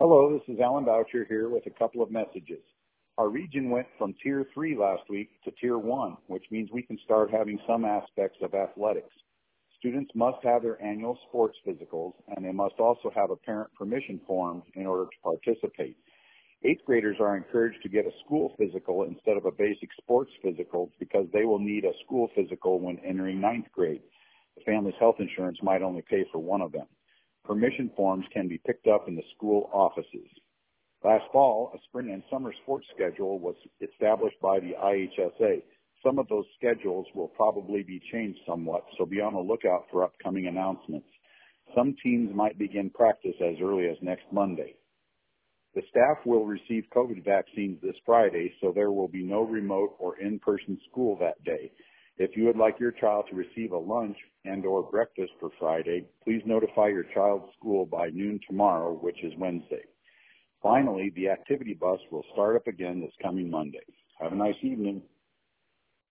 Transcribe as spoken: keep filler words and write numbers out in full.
Hello, this is Alan Boucher here with a couple of messages. Our region went from Tier three last week to Tier one, which means we can start having some aspects of athletics. Students must have their annual sports physicals, and they must also have a parent permission form in order to participate. Eighth graders are encouraged to get a school physical instead of a basic sports physical because they will need a school physical when entering ninth grade. The family's health insurance might only pay for one of them. Permission forms can be picked up in the school offices. Last fall, a spring and summer sports schedule was established by the I H S A. Some of those schedules will probably be changed somewhat, so be on the lookout for upcoming announcements. Some teams might begin practice as early as next Monday. The staff will receive COVID vaccines this Friday, so there will be no remote or in-person school that day. If you would like your child to receive a lunch and or breakfast for Friday, please notify your child's school by noon tomorrow, which is Wednesday. Finally, the activity bus will start up again this coming Monday. Have a nice evening.